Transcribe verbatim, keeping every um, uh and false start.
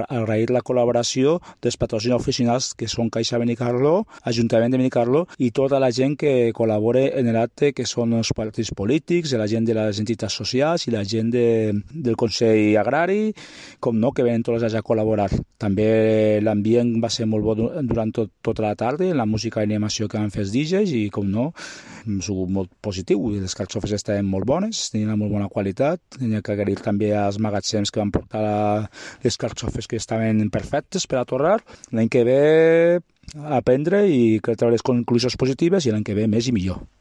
agrair la col·laboració dels patrocinadors oficials que són Caixa Benicarló, Ajuntament de Benicarló i tota la gent que col·labora en l'acte, que són els partits polítics, la gent de les entitats socials i la gent de, del Consell Agrari, com no, que venen tots a col·laborar. També l'ambient va ser molt bo durant tot, tota la tarda, la música i animació que van fer els D Js i, com no, ha sigut molt positiu. Les carxofes estaven molt bones, tenien molt bona qualitat. Tenia que agrair també als magatzems que van portar les carxofes que estaven perfectes per a torrar. L'any que ve aprendre i treure les conclusions positives i l'any que ve més i millor.